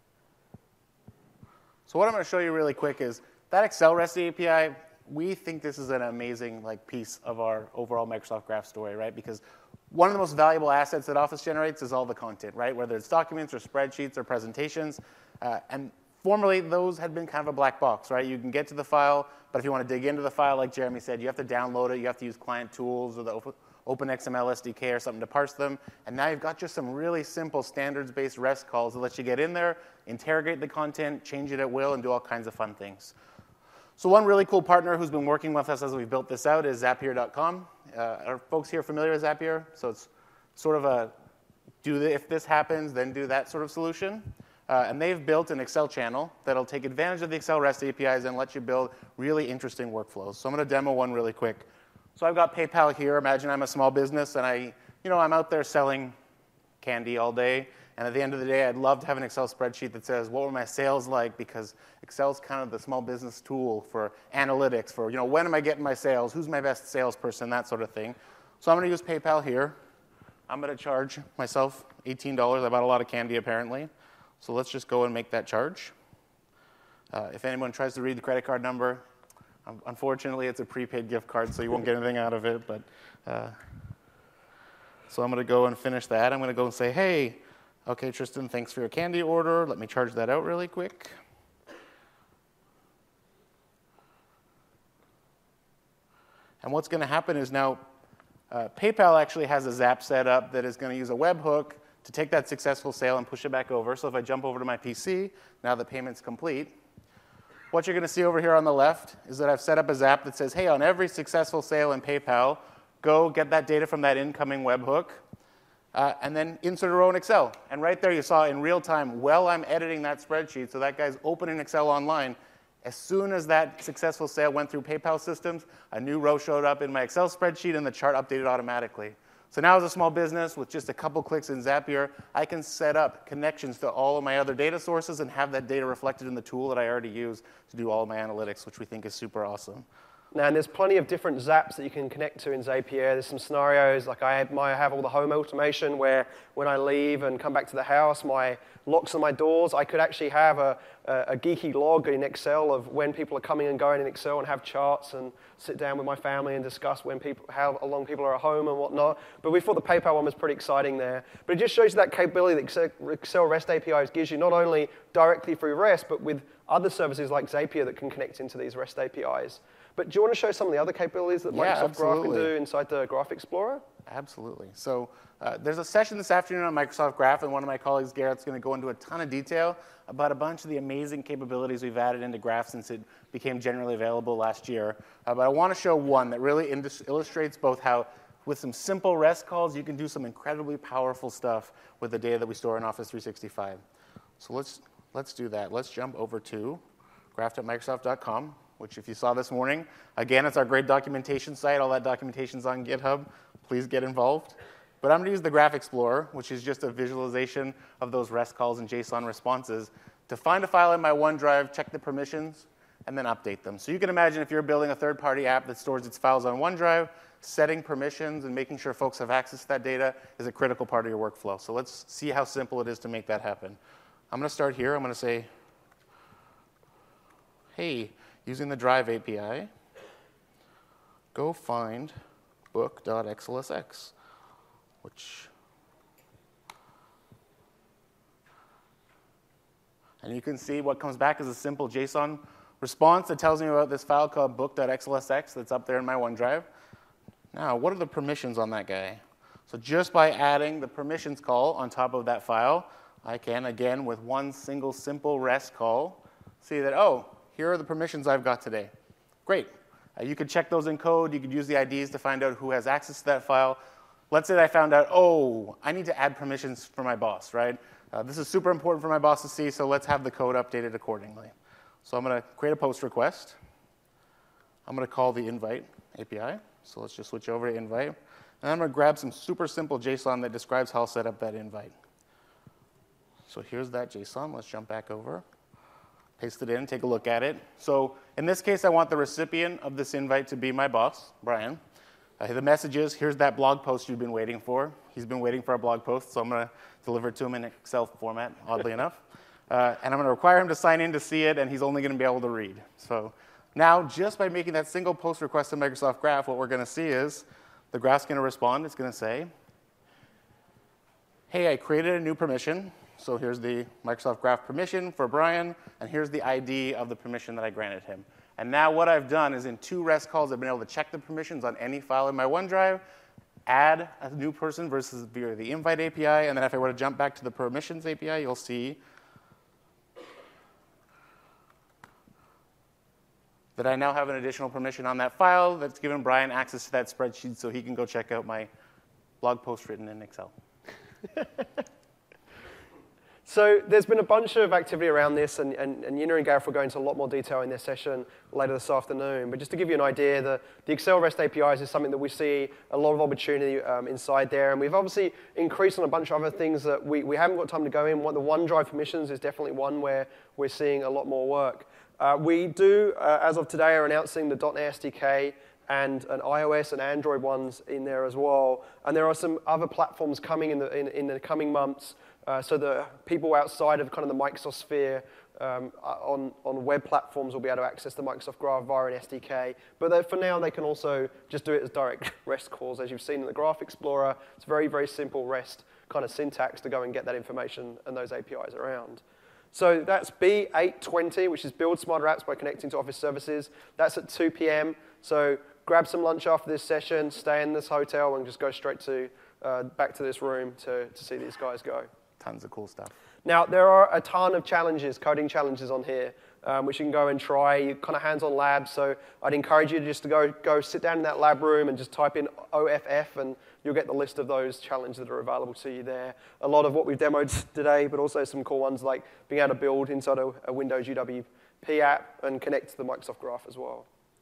So what I'm going to show you really quick is that Excel REST API. We think this is an amazing piece of our overall Microsoft Graph story, right? Because one of the most valuable assets that Office generates is all the content, right? Whether it's documents or spreadsheets or presentations. And formerly, those had been kind of a black box, right? You can get to the file, but if you want to dig into the file, like Jeremy said, you have to download it. You have to use client tools or the OpenXML SDK or something to parse them. And now you've got just some really simple standards-based REST calls that let you get in there, interrogate the content, change it at will, and do all kinds of fun things. So one really cool partner who's been working with us as we've built this out is Zapier.com. Are folks here familiar with Zapier? So it's sort of a if this happens, then do that sort of solution. And they've built an Excel channel that'll take advantage of the Excel REST APIs and let you build really interesting workflows. So I'm going to demo one really quick. So I've got PayPal here. Imagine I'm a small business, and I'm out there selling candy all day. And at the end of the day, I'd love to have an Excel spreadsheet that says, what were my sales like? Because Excel's kind of the small business tool for analytics, for when am I getting my sales? Who's my best salesperson? That sort of thing. So I'm going to use PayPal here. I'm going to charge myself $18. I bought a lot of candy, apparently. So let's just go and make that charge. If anyone tries to read the credit card number, unfortunately, it's a prepaid gift card, so you won't get anything out of it. But so I'm going to go and finish that. I'm going to go and say, hey, okay, Tristan, thanks for your candy order. Let me charge that out really quick. And what's going to happen is now PayPal actually has a Zap set up that is going to use a webhook to take that successful sale and push it back over. So if I jump over to my PC, now the payment's complete. What you're going to see over here on the left is that I've set up a Zap that says, hey, on every successful sale in PayPal, go get that data from that incoming webhook. And then insert a row in Excel. And right there you saw in real time, while I'm editing that spreadsheet, so that guy's opening Excel online, as soon as that successful sale went through PayPal systems, a new row showed up in my Excel spreadsheet and the chart updated automatically. So now as a small business, with just a couple clicks in Zapier, I can set up connections to all of my other data sources and have that data reflected in the tool that I already use to do all of my analytics, which we think is super awesome. Now, and there's plenty of different Zaps that you can connect to in Zapier. There's some scenarios, like I have all the home automation where when I leave and come back to the house, my locks on my doors, I could actually have a geeky log in Excel of when people are coming and going in Excel and have charts and sit down with my family and discuss how long people are at home and whatnot. But we thought the PayPal one was pretty exciting there. But it just shows you that capability that Excel REST APIs gives you, not only directly through REST, but with other services like Zapier that can connect into these REST APIs. But do you want to show some of the other capabilities that Microsoft Graph can do inside the Graph Explorer? Absolutely. So there's a session this afternoon on Microsoft Graph, and one of my colleagues, Garrett's going to go into a ton of detail about a bunch of the amazing capabilities we've added into Graph since it became generally available last year. But I want to show one that really illustrates both how, with some simple REST calls, you can do some incredibly powerful stuff with the data that we store in Office 365. So let's do that. Let's jump over to graph.microsoft.com. Which if you saw this morning, again, it's our great documentation site. All that documentation's on GitHub. Please get involved. But I'm going to use the Graph Explorer, which is just a visualization of those REST calls and JSON responses, to find a file in my OneDrive, check the permissions, and then update them. So you can imagine if you're building a third-party app that stores its files on OneDrive, setting permissions and making sure folks have access to that data is a critical part of your workflow. So let's see how simple it is to make that happen. I'm going to start here. I'm going to say, hey, using the Drive API, go find book.xlsx, and you can see what comes back is a simple JSON response that tells me about this file called book.xlsx that's up there in my OneDrive. Now, what are the permissions on that guy? So just by adding the permissions call on top of that file, I can, again, with one single simple REST call, see that, oh, here are the permissions I've got today. Great. You could check those in code. You could use the IDs to find out who has access to that file. Let's say I found out, oh, I need to add permissions for my boss, right? This is super important for my boss to see, so let's have the code updated accordingly. So I'm going to create a post request. I'm going to call the invite API. So let's just switch over to invite. And I'm going to grab some super simple JSON that describes how I'll set up that invite. So here's that JSON. Let's jump back over. Paste it in, take a look at it. So in this case, I want the recipient of this invite to be my boss, Brian. The message is, here's that blog post you've been waiting for. He's been waiting for a blog post, so I'm going to deliver it to him in Excel format, oddly enough. And I'm going to require him to sign in to see it, and he's only going to be able to read. So now, just by making that single post request to Microsoft Graph, what we're going to see is the Graph's going to respond. It's going to say, hey, I created a new permission. So here's the Microsoft Graph permission for Brian, and here's the ID of the permission that I granted him. And now what I've done is in 2 REST calls, I've been able to check the permissions on any file in my OneDrive, add a new person versus via the invite API, and then if I were to jump back to the permissions API, you'll see that I now have an additional permission on that file that's given Brian access to that spreadsheet so he can go check out my blog post written in Excel. So there's been a bunch of activity around this, and Yuna and Gareth will go into a lot more detail in their session later this afternoon. But just to give you an idea, the Excel REST APIs is something that we see a lot of opportunity inside there. And we've obviously increased on a bunch of other things that we haven't got time to go in. The OneDrive permissions is definitely one where we're seeing a lot more work. We do, as of today, are announcing the .NET SDK and an iOS and Android ones in there as well. And there are some other platforms coming in the coming months. So the people outside of kind of the Microsoft sphere on web platforms will be able to access the Microsoft Graph via an SDK. But for now, they can also just do it as direct REST calls. As you've seen in the Graph Explorer, it's very, very simple REST kind of syntax to go and get that information and those APIs around. So that's B820, which is Build Smarter Apps by Connecting to Office Services. That's at 2 p.m. So grab some lunch after this session, stay in this hotel, and just go straight to back to this room to see these guys go. Tons of cool stuff. Now, there are a ton of challenges, coding challenges on here, which you can go and try, kind of hands-on labs. So I'd encourage you just to go sit down in that lab room and just type in OFF, and you'll get the list of those challenges that are available to you there. A lot of what we've demoed today, but also some cool ones like being able to build inside a Windows UWP app and connect to the Microsoft Graph as well.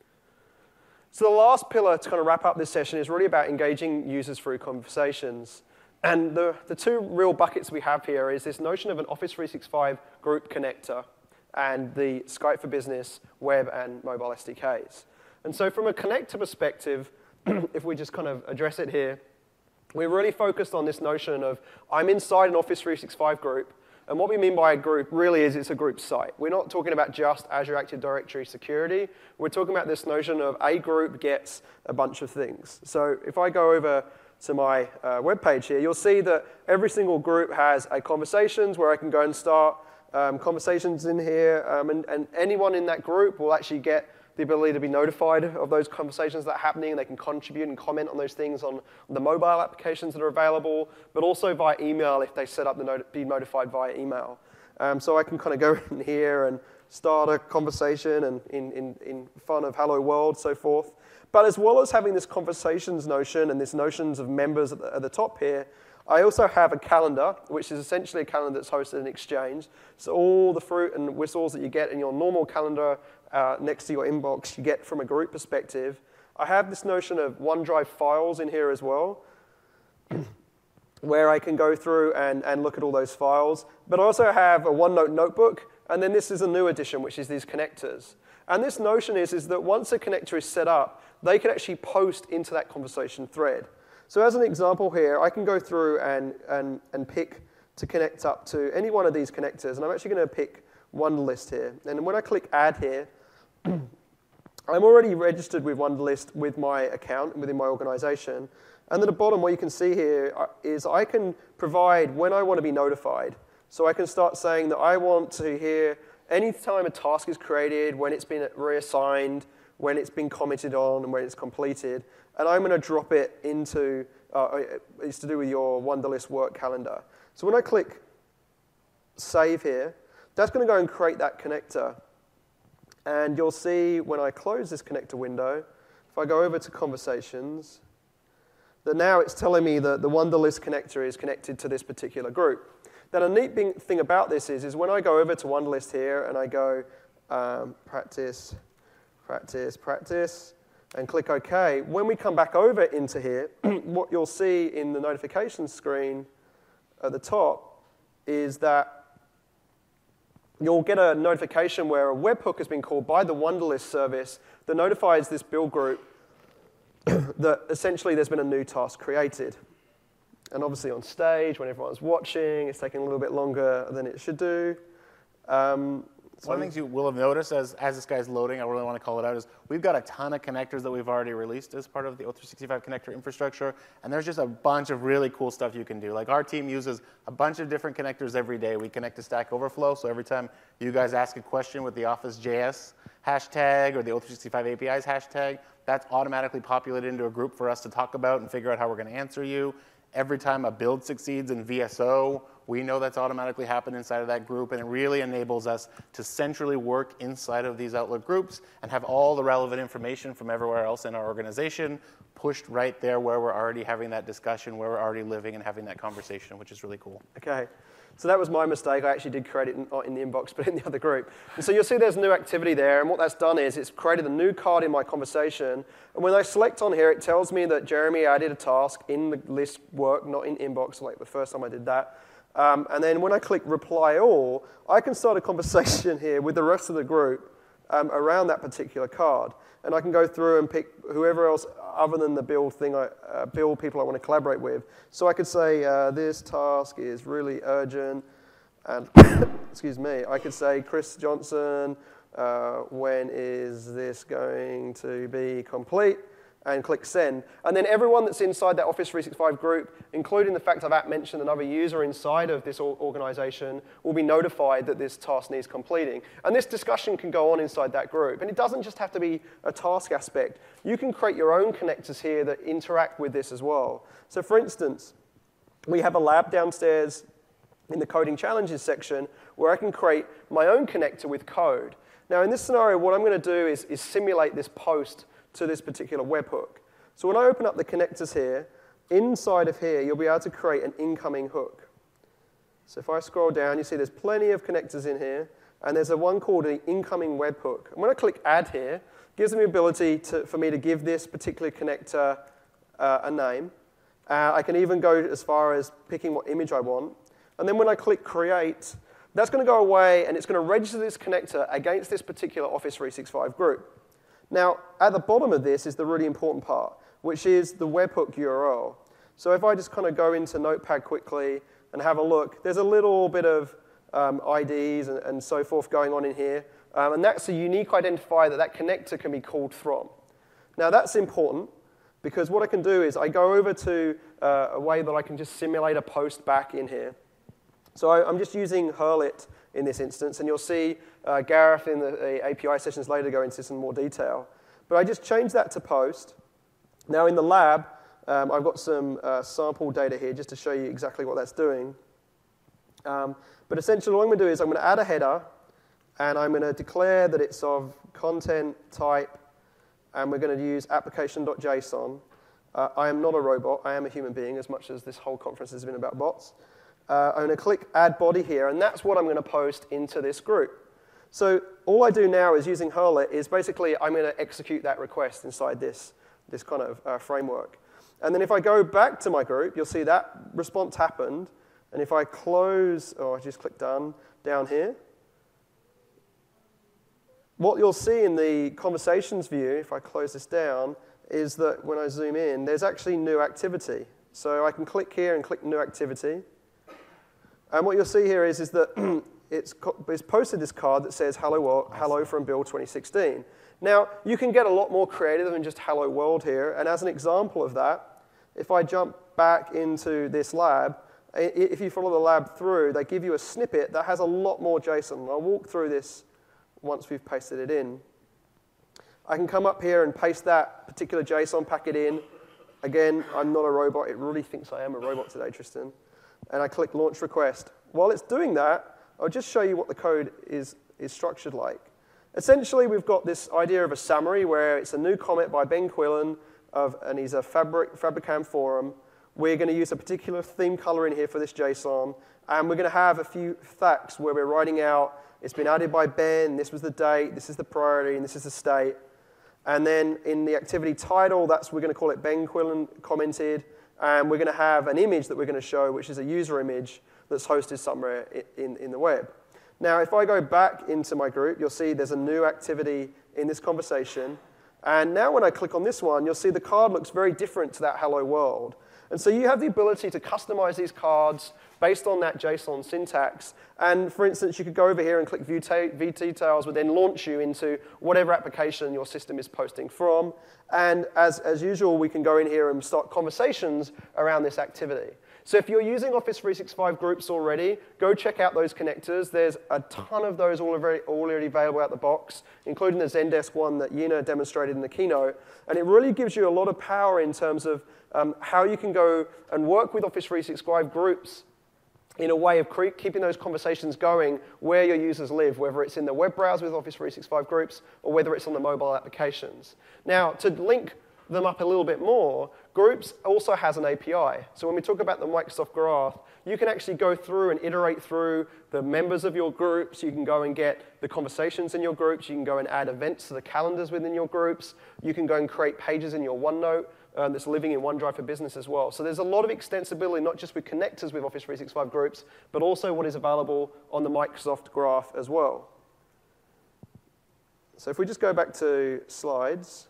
So the last pillar to kind of wrap up this session is really about engaging users through conversations. And the 2 real buckets we have here is this notion of an Office 365 group connector and the Skype for Business web and mobile SDKs. And so from a connector perspective, if we just kind of address it here, we're really focused on this notion of I'm inside an Office 365 group, and what we mean by a group really is it's a group site. We're not talking about just Azure Active Directory security. We're talking about this notion of a group gets a bunch of things. So if I go over to my web page here, you'll see that every single group has a conversations where I can go and start conversations in here, and anyone in that group will actually get the ability to be notified of those conversations that are happening, and they can contribute and comment on those things on the mobile applications that are available, but also via email if they set up the be notified via email. So I can kind of go in here and start a conversation and in fun of hello world, so forth. But as well as having this conversations notion and this notions of members at the top here, I also have a calendar, which is essentially a calendar that's hosted in Exchange. So all the fruit and whistles that you get in your normal calendar next to your inbox, you get from a group perspective. I have this notion of OneDrive files in here as well, where I can go through and look at all those files. But I also have a OneNote notebook, and then this is a new addition, which is these connectors. And this notion is that once a connector is set up, they can actually post into that conversation thread. So as an example here, I can go through and pick to connect up to any one of these connectors, and I'm actually going to pick Wunderlist here. And when I click Add here, I'm already registered with Wunderlist with my account within my organization. And at the bottom, what you can see here is I can provide when I want to be notified. So I can start saying that I want to hear any time a task is created, when it's been reassigned, when it's been commented on, and when it's completed. And I'm going to drop it into, it's to do with your Wunderlist work calendar. So when I click Save here, that's going to go and create that connector. And you'll see when I close this connector window, if I go over to Conversations, that now it's telling me that the Wunderlist connector is connected to this particular group. Now, the neat thing about this is when I go over to Wunderlist here and I go Practice, Practice, Practice, and click OK, when we come back over into here, what you'll see in the notification screen at the top is that you'll get a notification where a webhook has been called by the Wunderlist service that notifies this build group that essentially there's been a new task created. And obviously on stage, when everyone's watching, it's taking a little bit longer than it should do. One of the things you will have noticed as this guy's loading, I really want to call it out, is we've got a ton of connectors that we've already released as part of the O365 connector infrastructure, and there's just a bunch of really cool stuff you can do. Like our team uses a bunch of different connectors every day. We connect to Stack Overflow, so every time you guys ask a question with the Office.js hashtag or the O365 APIs hashtag, that's automatically populated into a group for us to talk about and figure out how we're going to answer you. Every time a build succeeds in VSO, we know that's automatically happened inside of that group, and it really enables us to centrally work inside of these Outlook groups and have all the relevant information from everywhere else in our organization pushed right there where we're already having that discussion, where we're already living and having that conversation, which is really cool. Okay. So that was my mistake. I actually did create it not in the inbox, but in the other group. And so you'll see there's new activity there, and what that's done is it's created a new card in my conversation. And when I select on here, it tells me that Jeremy added a task in the list work, not in inbox, like the first time I did that. And then when I click reply all, I can start a conversation here with the rest of the group around that particular card. And I can go through and pick whoever else other than the build people I want to collaborate with. So I could say this task is really urgent, and excuse me, I could say Chris Johnson, when is this going to be complete? And click send. And then everyone that's inside that Office 365 group, including the fact I've mentioned another user inside of this organization, will be notified that this task needs completing. And this discussion can go on inside that group. And it doesn't just have to be a task aspect. You can create your own connectors here that interact with this as well. So for instance, we have a lab downstairs in the coding challenges section where I can create my own connector with code. Now in this scenario, what I'm going to do is simulate this post to this particular webhook. So when I open up the connectors here, inside of here, you'll be able to create an incoming hook. So if I scroll down, you see there's plenty of connectors in here, and there's one called the incoming webhook. And when I click add here, it gives me the ability for me to give this particular connector a name. I can even go as far as picking what image I want. And then when I click create, that's going to go away, and it's going to register this connector against this particular Office 365 group. Now, at the bottom of this is the really important part, which is the webhook URL. So if I just kind of go into Notepad quickly and have a look, there's a little bit of IDs and so forth going on in here. And that's a unique identifier that connector can be called from. Now, that's important because what I can do is I go over to a way that I can just simulate a post back in here. So I'm just using Hurlit in this instance, and you'll see Gareth in the API sessions later go into this in more detail. But I just changed that to post. Now in the lab, I've got some sample data here just to show you exactly what that's doing. But essentially what I'm going to do is I'm going to add a header, and I'm going to declare that it's of content type, and we're going to use application.json. I am not a robot. I am a human being, as much as this whole conference has been about bots. I'm going to click Add Body here, and that's what I'm going to post into this group. So all I do now is using Hurlit is basically I'm going to execute that request inside this kind of framework. And then if I go back to my group, you'll see that response happened. And if I close, I just click Done down here, what you'll see in the conversations view, if I close this down, is that when I zoom in, there's actually new activity. So I can click here and click New Activity. And what you'll see here is that it's posted this card that says hello from Build 2016. Now, you can get a lot more creative than just hello world here. And as an example of that, if I jump back into this lab, if you follow the lab through, they give you a snippet that has a lot more JSON. I'll walk through this once we've pasted it in. I can come up here and paste that particular JSON packet in. Again, I'm not a robot. It really thinks I am a robot today, Tristan. And I click Launch Request. While it's doing that, I'll just show you what the code is structured like. Essentially, we've got this idea of a summary where it's a new comment by Ben Quillen, and he's a Fabricam forum. We're going to use a particular theme color in here for this JSON, and we're going to have a few facts where we're writing out, it's been added by Ben, this was the date, this is the priority, and this is the state. And then in the activity title, we're going to call it Ben Quillen commented, and we're going to have an image that we're going to show, which is a user image that's hosted somewhere in the web. Now, if I go back into my group, you'll see there's a new activity in this conversation, And now when I click on this one, you'll see the card looks very different to that hello world. And so you have the ability to customize these cards based on that JSON syntax. And for instance, you could go over here and click View Details, would then launch you into whatever application your system is posting from. And as usual, we can go in here and start conversations around this activity. So if you're using Office 365 groups already, go check out those connectors. There's a ton of those already available out the box, including the Zendesk one that Yina demonstrated in the keynote. And it really gives you a lot of power in terms of how you can go and work with Office 365 groups in a way of keeping those conversations going where your users live, whether it's in the web browser with Office 365 groups or whether it's on the mobile applications. Now, to link them up a little bit more, Groups also has an API. So when we talk about the Microsoft Graph, you can actually go through and iterate through the members of your groups. You can go and get the conversations in your groups. You can go and add events to the calendars within your groups. You can go and create pages in your OneNote that's living in OneDrive for Business as well. So there's a lot of extensibility, not just with connectors with Office 365 groups, but also what is available on the Microsoft Graph as well. So if we just go back to slides.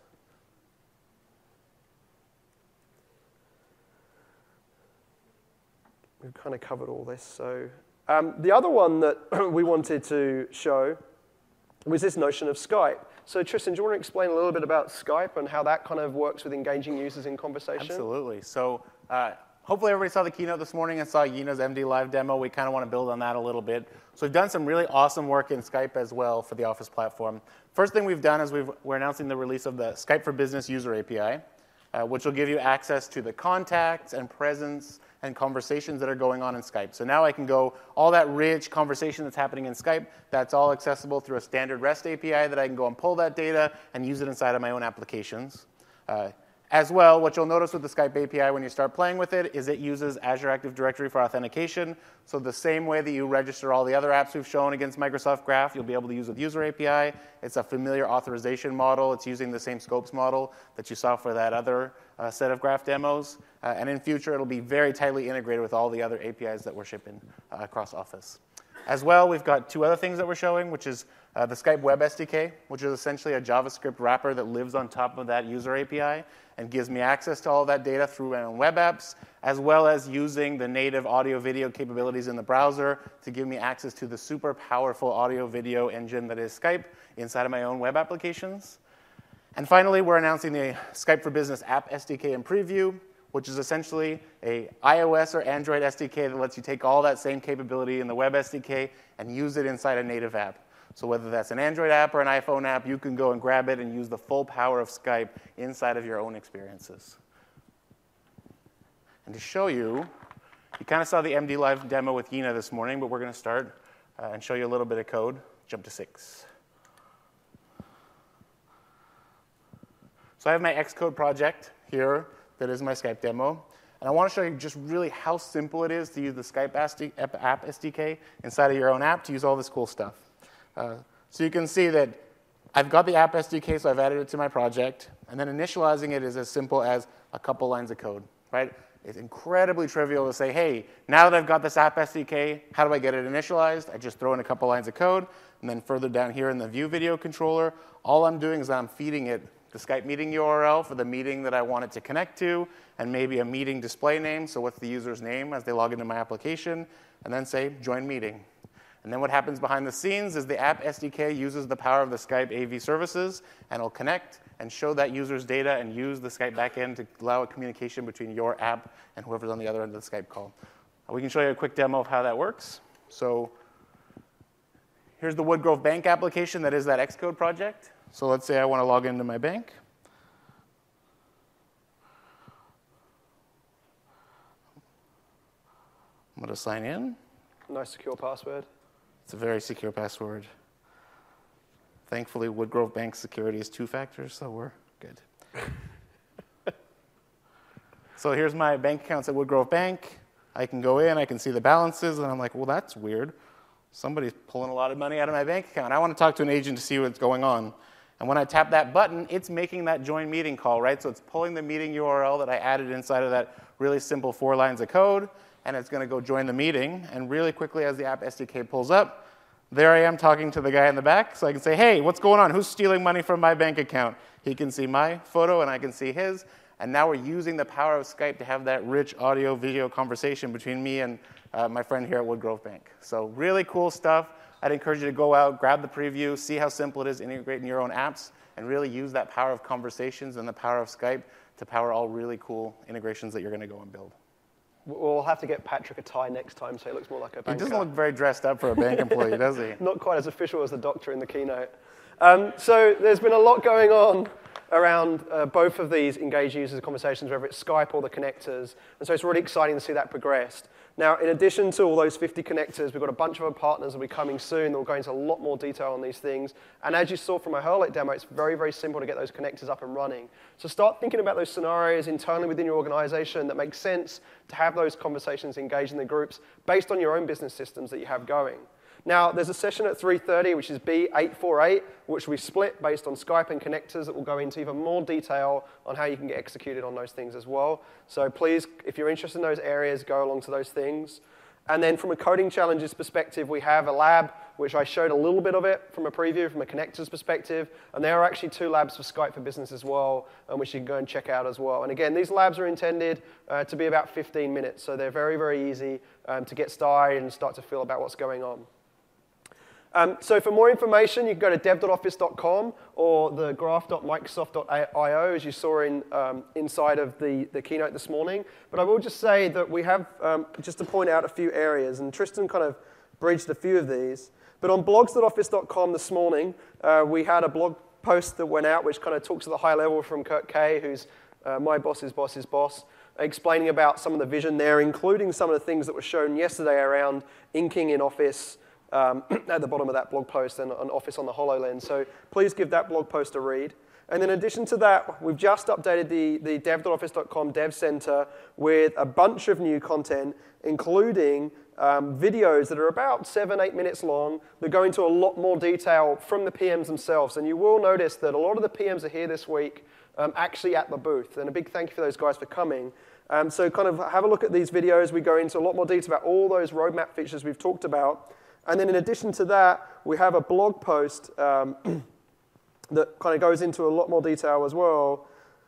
We've kind of covered all this. So the other one that we wanted to show was this notion of Skype. So Tristan, do you want to explain a little bit about Skype and how that kind of works with engaging users in conversation? Absolutely. So hopefully everybody saw the keynote this morning and saw Yina's MD Live demo. We kind of want to build on that a little bit. So we've done some really awesome work in Skype as well for the Office platform. First thing we've done is we're announcing the release of the Skype for Business user API, which will give you access to the contacts and presence and conversations that are going on in Skype. So now I can go, all that rich conversation that's happening in Skype, that's all accessible through a standard REST API that I can go and pull that data and use it inside of my own applications. As well, what you'll notice with the Skype API when you start playing with it is it uses Azure Active Directory for authentication. So the same way that you register all the other apps we've shown against Microsoft Graph, you'll be able to use with User API. It's a familiar authorization model. It's using the same scopes model that you saw for that other set of Graph demos. And in future, it'll be very tightly integrated with all the other APIs that we're shipping across Office. As well, we've got two other things that we're showing, which is the Skype Web SDK, which is essentially a JavaScript wrapper that lives on top of that user API and gives me access to all that data through my own web apps, as well as using the native audio-video capabilities in the browser to give me access to the super powerful audio-video engine that is Skype inside of my own web applications. And finally, we're announcing the Skype for Business App SDK in preview, which is essentially a iOS or Android SDK that lets you take all that same capability in the web SDK and use it inside a native app. So whether that's an Android app or an iPhone app, you can go and grab it and use the full power of Skype inside of your own experiences. And to show you, you kind of saw the MD Live demo with Yina this morning, but we're going to start and show you a little bit of code. Jump to 6. So I have my Xcode project here that is my Skype demo. And I want to show you just really how simple it is to use the Skype app SDK inside of your own app to use all this cool stuff. So you can see that I've got the app SDK, so I've added it to my project. And then initializing it is as simple as a couple lines of code, right? It's incredibly trivial to say, hey, now that I've got this app SDK, how do I get it initialized? I just throw in a couple lines of code. And then further down here in the View Video controller, all I'm doing is I'm feeding it the Skype meeting URL for the meeting that I want it to connect to, and maybe a meeting display name, so what's the user's name as they log into my application, and then say, join meeting. And then what happens behind the scenes is the app SDK uses the power of the Skype AV services, and it'll connect and show that user's data and use the Skype backend to allow a communication between your app and whoever's on the other end of the Skype call. We can show you a quick demo of how that works. So here's the Woodgrove Bank application that is that Xcode project. So let's say I want to log into my bank. I'm going to sign in. Nice secure password. It's a very secure password. Thankfully, Woodgrove Bank security is 2 factors, so we're good. So here's my bank accounts at Woodgrove Bank. I can go in, I can see the balances, and I'm like, well, that's weird. Somebody's pulling a lot of money out of my bank account. I want to talk to an agent to see what's going on. And when I tap that button, it's making that join meeting call, right? So it's pulling the meeting URL that I added inside of that really simple 4 lines of code, and it's going to go join the meeting. And really quickly, as the app SDK pulls up, there I am talking to the guy in the back, so I can say, hey, what's going on? Who's stealing money from my bank account? He can see my photo, and I can see his. And now we're using the power of Skype to have that rich audio-video conversation between me and my friend here at Woodgrove Bank. So really cool stuff. I'd encourage you to go out, grab the preview, see how simple it is to integrate in your own apps, and really use that power of conversations and the power of Skype to power all really cool integrations that you're going to go and build. We'll have to get Patrick a tie next time so he looks more like a banker. He doesn't look very dressed up for a bank employee, does he? Not quite as official as the doctor in the keynote. So there's been a lot going on around both of these engaged users conversations, whether it's Skype or the connectors. And so it's really exciting to see that progressed. Now, in addition to all those 50 connectors, we've got a bunch of other partners that will be coming soon that will go into a lot more detail on these things. And as you saw from my Hurlite demo, it's very, very simple to get those connectors up and running. So start thinking about those scenarios internally within your organization that make sense to have those conversations engaged in the groups based on your own business systems that you have going. Now, there's a session at 3:30, which is B848, which we split based on Skype and connectors that will go into even more detail on how you can get executed on those things as well. So please, if you're interested in those areas, go along to those things. And then from a coding challenges perspective, we have a lab, which I showed a little bit of it from a preview from a connectors perspective. And there are actually 2 labs for Skype for Business as well, which you can go and check out as well. And again, these labs are intended to be about 15 minutes. So they're very, very easy to get started and start to feel about what's going on. So for more information, you can go to dev.office.com or the graph.microsoft.io, as you saw inside of the keynote this morning. But I will just say that we have, just to point out a few areas, and Tristan kind of bridged a few of these. But on blogs.office.com this morning, we had a blog post that went out which kind of talks at the high level from Kurt Kay, who's my boss's boss's boss, explaining about some of the vision there, including some of the things that were shown yesterday around inking in Office, at the bottom of that blog post and on Office on the HoloLens. So please give that blog post a read. And in addition to that, we've just updated the dev.office.com Dev Center with a bunch of new content, including videos that are about 7-8 minutes long that go into a lot more detail from the PMs themselves. And you will notice that a lot of the PMs are here this week actually at the booth. And a big thank you for those guys for coming. So kind of have a look at these videos. We go into a lot more detail about all those roadmap features we've talked about. And then in addition to that, we have a blog post that kind of goes into a lot more detail as well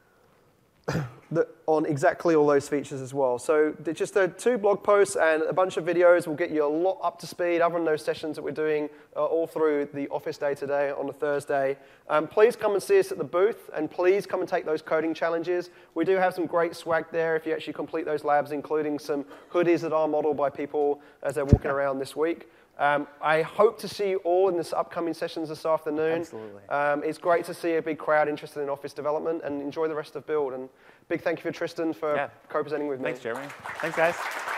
on exactly all those features as well. So just 2 blog posts and a bunch of videos will get you a lot up to speed other than those sessions that we're doing all through the Office Day today on a Thursday. Please come and see us at the booth, and please come and take those coding challenges. We do have some great swag there if you actually complete those labs, including some hoodies that are modeled by people as they're walking around this week. I hope to see you all in this upcoming sessions this afternoon. Absolutely. It's great to see a big crowd interested in Office development, and enjoy the rest of Build. And big thank you for Tristan for co-presenting with me. Thanks, Jeremy. Thanks, guys.